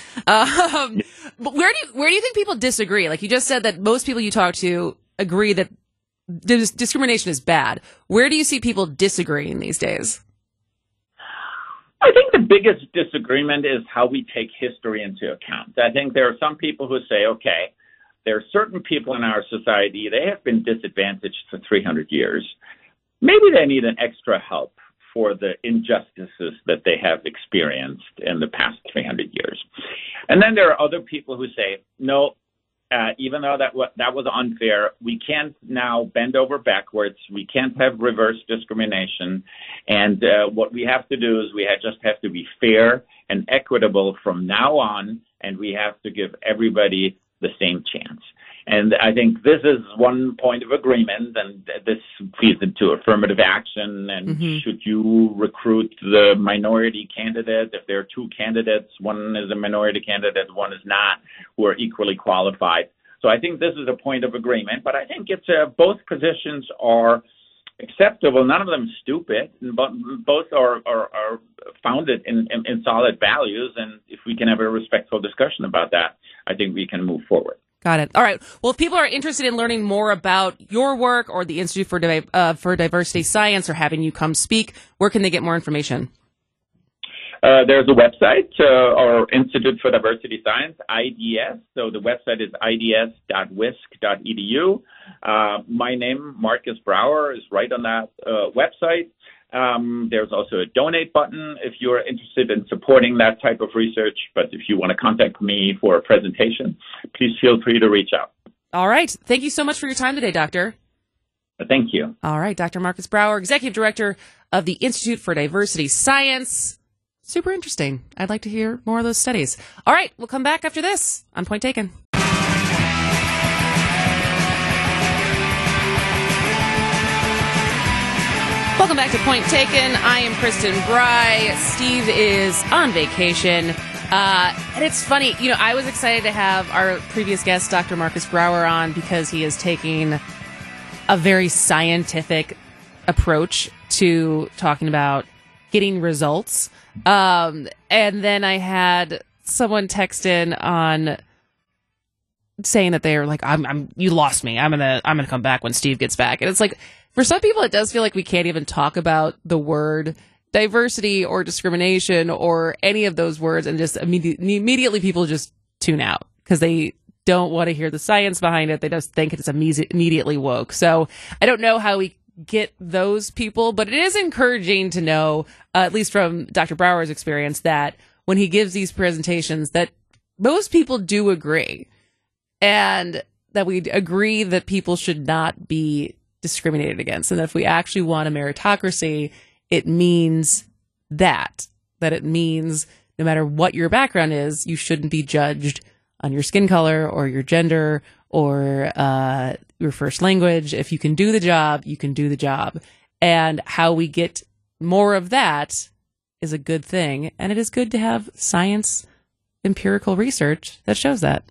Um, but where do you, where do you think people disagree? Like you just said that most people you talk to agree that dis- discrimination is bad. Where do you see people disagreeing these days? I think the biggest disagreement is how we take history into account. I think there are some people who say, okay, there are certain people in our society, they have been disadvantaged for three hundred years. Maybe they need an extra help for the injustices that they have experienced in the past three hundred years. And then there are other people who say, no, Uh, even though that w- that was unfair, we can't now bend over backwards. We can't have reverse discrimination. And uh, what we have to do is we have just have to be fair and equitable from now on, and we have to give everybody the same chance. And I think this is one point of agreement, and this feeds into affirmative action. And mm-hmm. should you recruit the minority candidate, if there are two candidates, one is a minority candidate, one is not, who are equally qualified. So I think this is a point of agreement, but I think it's uh, both positions are acceptable. None of them stupid, but both are, are, are founded in, in, in solid values. And if we can have a respectful discussion about that, I think we can move forward. Got it. All right. Well, if people are interested in learning more about your work or the Institute for Di- uh, for Diversity Science, or having you come speak, where can they get more information? Uh, there's a website, uh, our Institute for Diversity Science, I D S. So the website is I D S dot wisc dot E D U. Uh, my name, Marcus Brauer, is right on that uh, website. Um, there's also a donate button if you're interested in supporting that type of research. But if you want to contact me for a presentation, please feel free to reach out. All right. Thank you so much for your time today, Doctor. Thank you. All right. Doctor Marcus Brauer, Executive Director of the Institute for Diversity Science. super interesting. I'd like to hear more of those studies. All right, we'll come back after this on Point Taken. Welcome back to Point Taken. I am Kristen Bry. Steve is on vacation. Uh, and it's funny, you know, I was excited to have our previous guest, Doctor Marcus Brower, on because he is taking a very scientific approach to talking about getting results. Um, and then I had someone text in on saying that they're like, I'm, I'm, you lost me. I'm gonna, I'm gonna come back when Steve gets back. And it's like, for some people, it does feel like we can't even talk about the word diversity or discrimination or any of those words, and just immediate, immediately people just tune out because they don't want to hear the science behind it. They just think it's immediately woke. So I don't know how we get those people, but it is encouraging to know, uh, at least from Doctor Brower's experience, that when he gives these presentations, that most people do agree, and that we agree that people should not be discriminated against. And if we actually want a meritocracy, it means that, that it means no matter what your background is, you shouldn't be judged on your skin color or your gender or uh, your first language. If you can do the job, you can do the job. And how we get more of that is a good thing. And it is good to have science, empirical research that shows that.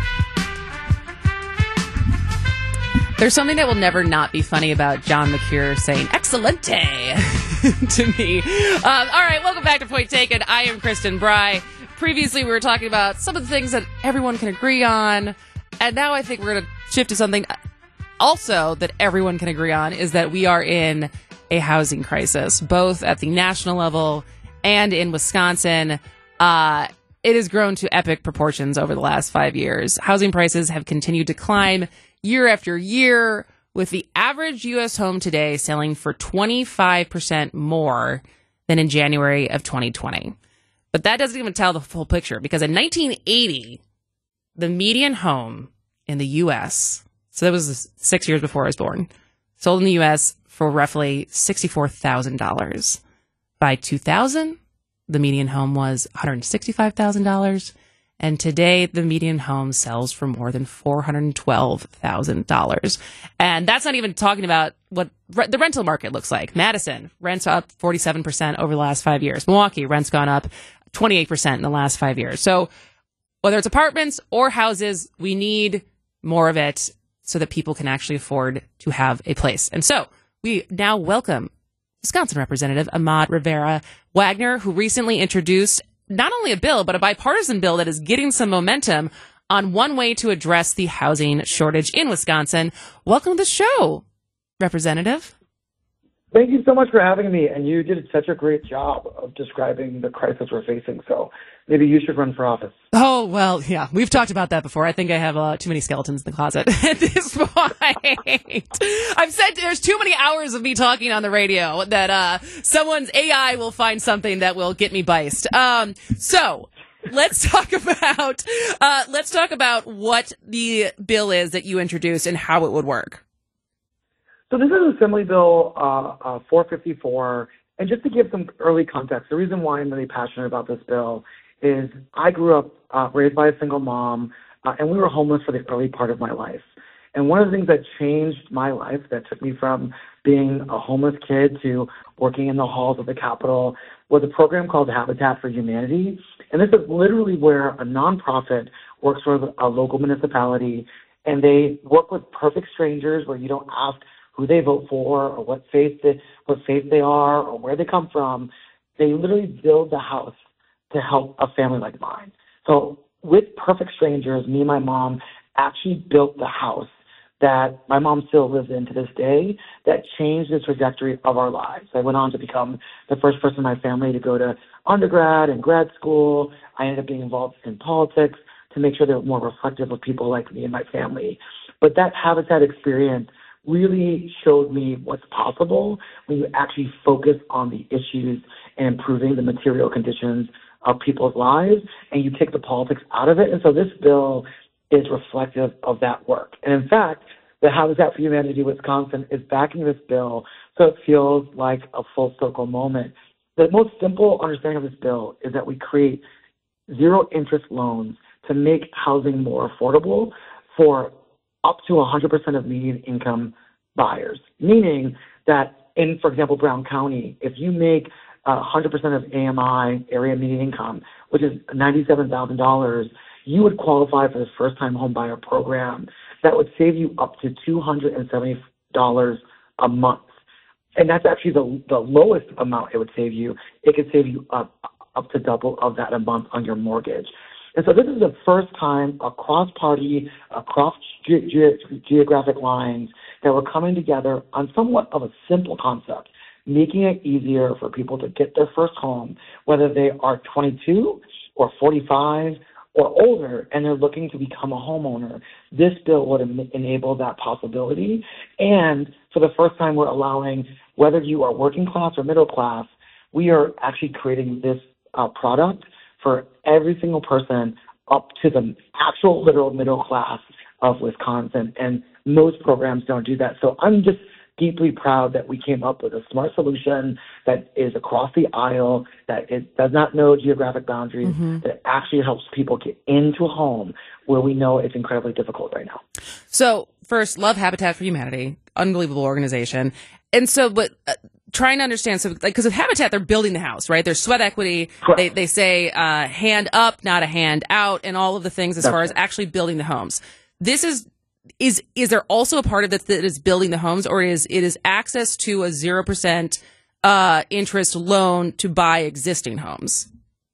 There's something that will never not be funny about John McCure saying "excelente" to me. Um, all right, welcome back to Point Taken. I am Kristen Bry. Previously, we were talking about some of the things that everyone can agree on, and now I think we're going to shift to something also that everyone can agree on, is that we are in a housing crisis, both at the national level and in Wisconsin. Uh, it has grown to epic proportions over the last five years. Housing prices have continued to climb year after year, with the average U S home today selling for twenty-five percent more than in January of twenty twenty. But that doesn't even tell the full picture, because in nineteen eighty, the median home in the U S, so that was six years before I was born, sold in the U S for roughly sixty-four thousand dollars. By two thousand, the median home was one hundred sixty-five thousand dollars. And today, the median home sells for more than four hundred twelve thousand dollars. And that's not even talking about what re- the rental market looks like. Madison, rents up forty-seven percent over the last five years. Milwaukee, rents gone up twenty-eight percent in the last five years. So whether it's apartments or houses, we need more of it so that people can actually afford to have a place. And so we now welcome Wisconsin Representative Ahmad Rivera Wagner, who recently introduced not only a bill, but a bipartisan bill that is getting some momentum on one way to address the housing shortage in Wisconsin. Welcome to the show, Representative. Thank you so much for having me, and you did such a great job of describing the crisis we're facing, so maybe you should run for office. Oh, well, yeah, we've talked about that before. I think I have uh, too many skeletons in the closet at this point. I've said there's too many hours of me talking on the radio that uh, someone's A I will find something that will get me biced. Um, so let's talk about uh, let's talk about what the bill is that you introduced and how it would work. So this is Assembly Bill uh, uh, four fifty-four, and just to give some early context, the reason why I'm really passionate about this bill is I grew up uh, raised by a single mom, uh, and we were homeless for the early part of my life. And one of the things that changed my life, that took me from being a homeless kid to working in the halls of the Capitol, was a program called Habitat for Humanity. And this is literally where a nonprofit works for a local municipality, and they work with perfect strangers where you don't ask who they vote for or what faith they, what faith they are or where they come from. They literally build the house to help a family like mine. So with perfect strangers, me and my mom actually built the house that my mom still lives in to this day, that changed the trajectory of our lives. I went on to become the first person in my family to go to undergrad and grad school. I ended up being involved in politics to make sure they were more reflective of people like me and my family. But that Habitat experience really showed me what's possible when you actually focus on the issues and improving the material conditions of people's lives, and you take the politics out of it. And so this bill is reflective of that work. And in fact, the Habitat for Humanity Wisconsin is backing this bill, so it feels like a full circle moment. the most simple understanding of this bill is that we create zero interest loans to make housing more affordable for up to one hundred percent of median income buyers, meaning that in, for example, Brown County, if you make uh, one hundred percent of A M I, area median income, which is ninety-seven thousand dollars, you would qualify for this first-time home buyer program that would save you up to two hundred seventy dollars a month. And that's actually the, the lowest amount it would save you. It could save you up, up to double of that a month on your mortgage. And so this is the first time across party, across ge- ge- geographic lines that we're coming together on somewhat of a simple concept, making it easier for people to get their first home, whether they are twenty-two or forty-five or older, and they're looking to become a homeowner. This bill would em- enable that possibility. And for the first time, we're allowing, whether you are working class or middle class, we are actually creating this uh, product for every single person up to the actual literal middle class of Wisconsin. And most programs don't do that. So I'm just deeply proud that we came up with a smart solution that is across the aisle, that it does not know geographic boundaries, mm-hmm. that actually helps people get into a home where we know it's incredibly difficult right now. So first, love Habitat for Humanity, unbelievable organization. And so, but uh, trying to understand, so like, because with Habitat, they're building the house, right? There's sweat equity. Correct. They they say uh, hand up, not a hand out, and all of the things as That's far right. as actually building the homes. This is is is there also a part of this that is building the homes, or is it is access to a zero percent uh, interest loan to buy existing homes?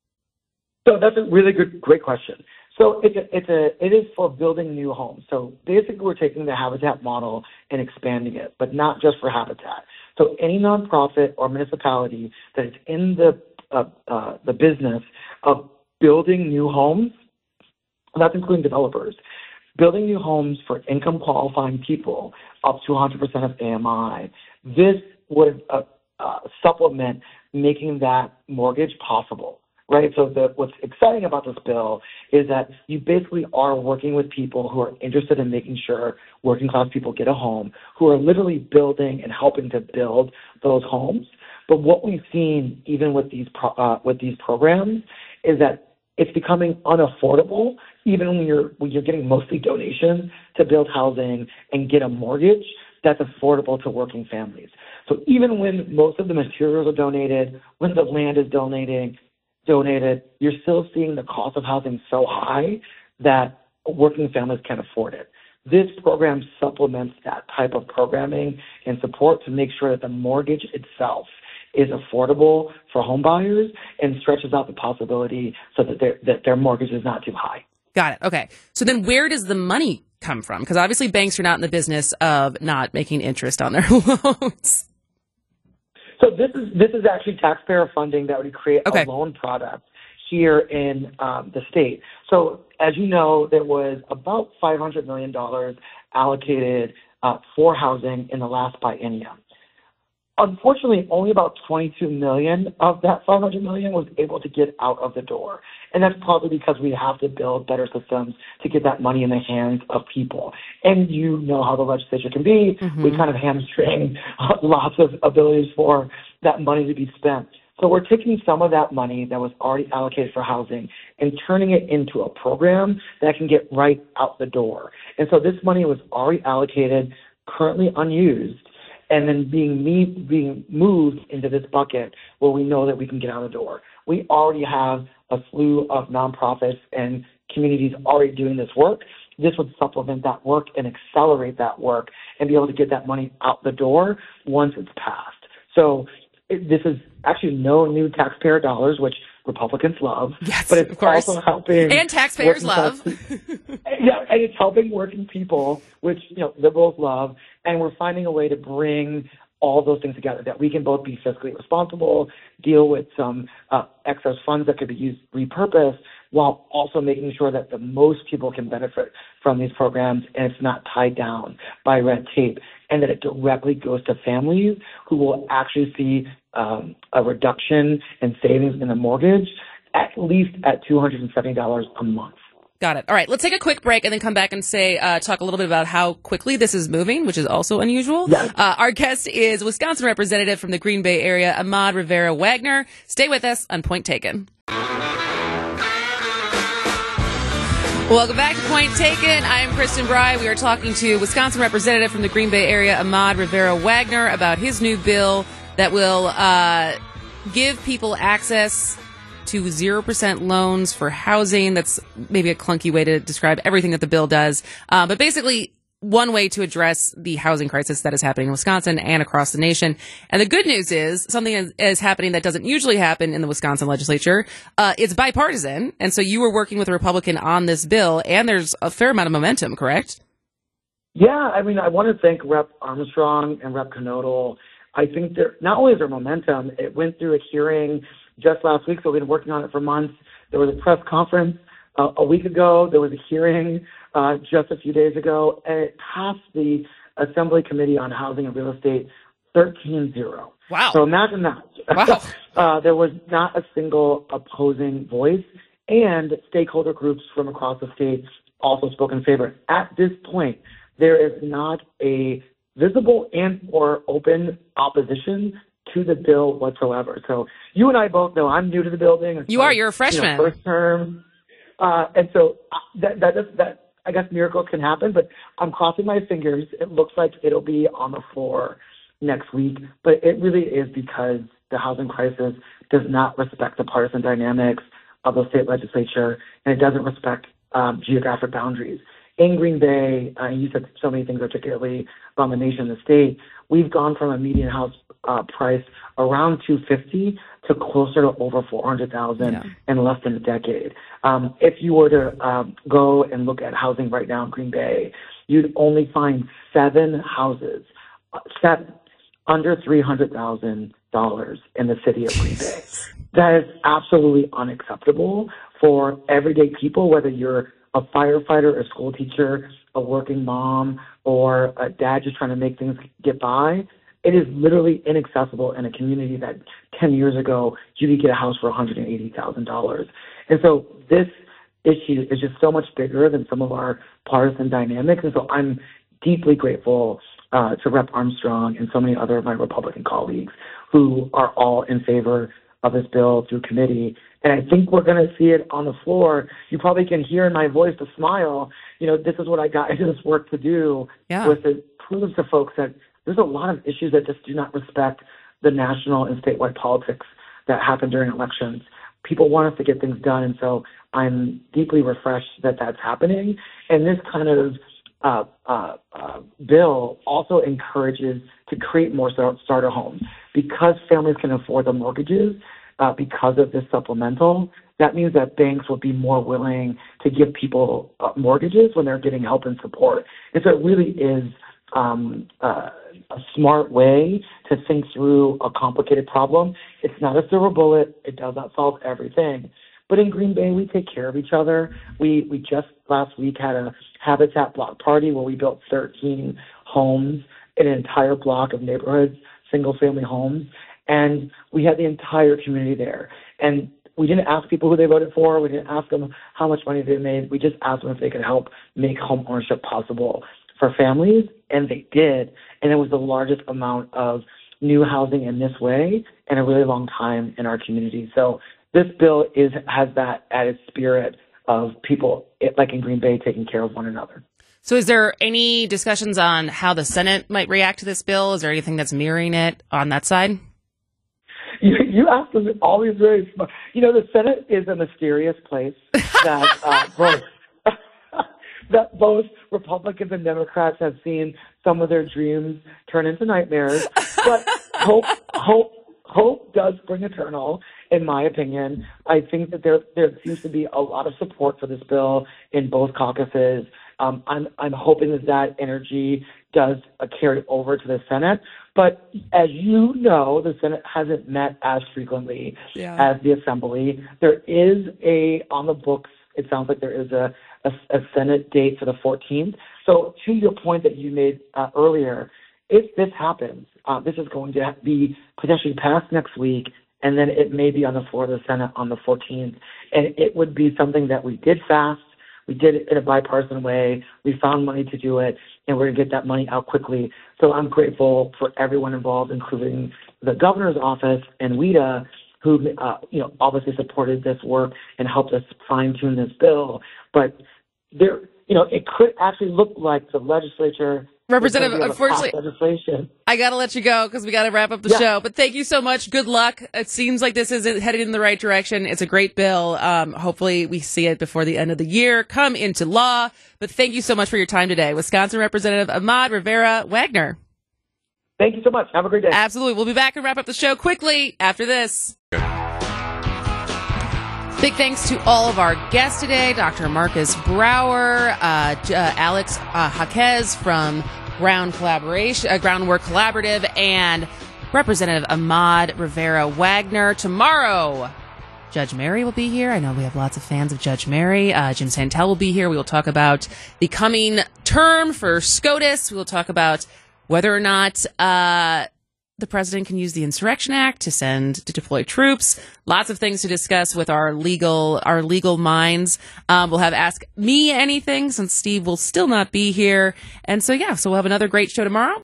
So that's a really good, great question. So it's a, it's a, it is for building new homes. So basically we're taking the Habitat model and expanding it, but not just for Habitat. So any nonprofit or municipality that is in the, uh, uh, the business of building new homes, and that's including developers, building new homes for income qualifying people up to one hundred percent of A M I, this would uh, uh, supplement making that mortgage possible. Right. So the, what's exciting about this bill is that you basically are working with people who are interested in making sure working class people get a home, who are literally building and helping to build those homes. But what we've seen, even with these pro, uh, with these programs, is that it's becoming unaffordable, even when you're when you're getting mostly donations to build housing and get a mortgage that's affordable to working families. So even when most of the materials are donated, when the land is donating. donated, you're still seeing the cost of housing so high that working families can't afford it. This program supplements that type of programming and support to make sure that the mortgage itself is affordable for home buyers and stretches out the possibility so that their, that their mortgage is not too high. Got it. Okay. So then where does the money come from? Because obviously banks are not in the business of not making interest on their loans. So this is this is actually taxpayer funding that would create okay. a loan product here in um, the state. So as you know, there was about five hundred million dollars allocated uh, for housing in the last biennium. Unfortunately, only about twenty-two million dollars of that five hundred million dollars was able to get out of the door. And that's probably because we have to build better systems to get that money in the hands of people. And you know how the legislature can be. Mm-hmm. We kind of hamstring lots of abilities for that money to be spent. So we're taking some of that money that was already allocated for housing and turning it into a program that can get right out the door. And so this money was already allocated, currently unused, and then being me, being moved into this bucket where we know that we can get out the door. We already have a slew of nonprofits and communities already doing this work. This would supplement that work and accelerate that work and be able to get that money out the door once it's passed. So it, this is actually no new taxpayer dollars, which Republicans love, yes, but it's of course. also helping and taxpayers love. yeah, and it's helping working people, which you know liberals love, and we're finding a way to bring all those things together, that we can both be fiscally responsible, deal with some uh, excess funds that could be used, repurposed, while also making sure that the most people can benefit from these programs and it's not tied down by red tape, and that it directly goes to families who will actually see um, a reduction in savings in the mortgage, at least at two hundred seventy dollars a month. Got it. All right, let's take a quick break and then come back and say, uh, talk a little bit about how quickly this is moving, which is also unusual. Yes. Uh, our guest is Wisconsin representative from the Green Bay area, Ahmad Rivera Wagner. Stay with us on Point Taken. Welcome back to Point Taken. I am Kristen Bry. We are talking to Wisconsin representative from the Green Bay area, Ahmad Rivera Wagner, about his new bill that will uh, give people access to zero percent loans for housing. That's maybe a clunky way to describe everything that the bill does. Uh, but basically, one way to address the housing crisis that is happening in Wisconsin and across the nation. And the good news is something is, is happening that doesn't usually happen in the Wisconsin legislature. Uh, it's bipartisan. And so you were working with a Republican on this bill, and there's a fair amount of momentum, correct? Yeah, I mean, I want to thank Representative Armstrong and Representative Knodel. I think there not only is there momentum, it went through a hearing just last week, so we've been working on it for months. There was a press conference uh, a week ago. There was a hearing uh, just a few days ago, and it passed the Assembly Committee on Housing and Real Estate thirteen zero. Wow. So imagine that. Wow. uh, there was not a single opposing voice, and stakeholder groups from across the state also spoke in favor. At this point, there is not a visible and or open opposition to the bill whatsoever. So you and I both know I'm new to the building. You are. You're a freshman. You know, first term. Uh, and so that, that, that, I guess miracles can happen, but I'm crossing my fingers. It looks like it'll be on the floor next week, but it really is because the housing crisis does not respect the partisan dynamics of the state legislature, and it doesn't respect um, geographic boundaries. In Green Bay, uh, you said so many things articulately around the nation and the state, we've gone from a median house uh, price around two hundred fifty thousand dollars to closer to over four hundred thousand dollars yeah. in less than a decade. Um, if you were to um, go and look at housing right now in Green Bay, you'd only find seven houses, uh, seven, under three hundred thousand dollars in the city of Green Bay. That is absolutely unacceptable for everyday people, whether you're a firefighter, a school teacher, a working mom, or a dad just trying to make things get by. It is literally inaccessible in a community that ten years ago you could get a house for one hundred eighty thousand dollars. And so this issue is just so much bigger than some of our partisan dynamics. And so I'm deeply grateful uh, to Representative Armstrong and so many other of my Republican colleagues who are all in favor of this bill through committee. And I think we're going to see it on the floor. You probably can hear in my voice the smile. You know, this is what I got into this work to do, yeah. was to prove to folks that there's a lot of issues that just do not respect the national and statewide politics that happen during elections. People want us to get things done, and so I'm deeply refreshed that that's happening. And this kind of uh, uh, uh, bill also encourages to create more starter homes because families can afford the mortgages. Uh, because of this supplemental, that means that banks will be more willing to give people uh, mortgages when they're getting help and support. And so it really is um, uh, a smart way to think through a complicated problem. It's not a silver bullet. It does not solve everything. But in Green Bay, we take care of each other. We we just last week had a Habitat block party where we built thirteen homes in an entire block of neighborhoods, single-family homes. And we had the entire community there. And we didn't ask people who they voted for. We didn't ask them how much money they made. We just asked them if they could help make home ownership possible for families, and they did. And it was the largest amount of new housing in this way in a really long time in our community. So this bill is has that added spirit of people, like in Green Bay, taking care of one another. So is there any discussions on how the Senate might react to this bill? Is there anything that's mirroring it on that side? You, you ask them all these very smart. You know, the Senate is a mysterious place that uh, both that both Republicans and Democrats have seen some of their dreams turn into nightmares. But hope, hope, hope does bring eternal, in my opinion. I think that there there seems to be a lot of support for this bill in both caucuses. Um, I'm I'm hoping that that energy does uh, carry over to the Senate. But as you know, the Senate hasn't met as frequently yeah. as the Assembly. There is a, on the books, it sounds like there is a, a, a Senate date for the fourteenth. So to your point that you made uh, earlier, if this happens, uh, this is going to be potentially passed next week, and then it may be on the floor of the Senate on the fourteenth. And it would be something that we did fast. We did it in a bipartisan way. We found money to do it, and we're going to get that money out quickly. So I'm grateful for everyone involved, including the governor's office and WIDA, who uh, you know obviously supported this work and helped us fine tune this bill. But there, you know, it could actually look like the legislature. Representative, unfortunately, legislation. I got to let you go because we got to wrap up the yeah. show. But thank you so much. Good luck. It seems like this is headed in the right direction. It's a great bill. Um, hopefully we see it before the end of the year come into law. But thank you so much for your time today. Wisconsin Representative Ahmad Rivera Wagner. Thank you so much. Have a great day. Absolutely. We'll be back and wrap up the show quickly after this. Big thanks to all of our guests today, Doctor Marcus Brower, uh, uh, Alex uh, Jaquez from Ground Collaboration, uh, Groundwork Collaborative, and Representative Ahmad Rivera Wagner. Tomorrow, Judge Mary will be here. I know we have lots of fans of Judge Mary. Uh, Jim Santel will be here. We will talk about the coming term for SCOTUS. We will talk about whether or not uh, the president can use the Insurrection Act to send to deploy troops. Lots of things to discuss with our legal our legal minds. Um, we'll have Ask Me Anything since Steve will still not be here. And so, yeah, so we'll have another great show tomorrow.